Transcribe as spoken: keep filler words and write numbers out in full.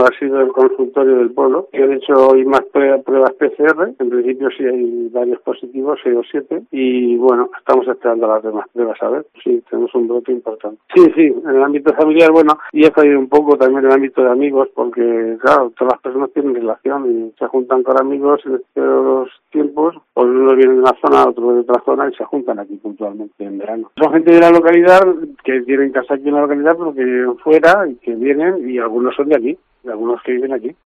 Ha sido el consultorio del pueblo, que han hecho hoy más pruebas P C R. En principio sí hay varios positivos, seis o siete, y bueno, estamos esperando las demás pruebas a ver. Sí, tenemos un brote importante. Sí, sí, en el ámbito familiar, bueno, y he caído un poco también en el ámbito de amigos, porque claro, todas las personas tienen relación y se juntan con amigos en estos tiempos, pues uno viene de una zona, otro de otra zona y se juntan aquí puntualmente en verano. Son gente de la localidad que tienen casa aquí en la localidad, pero que viven fuera y que vienen, y algunos son de aquí. De algunos que viven aquí.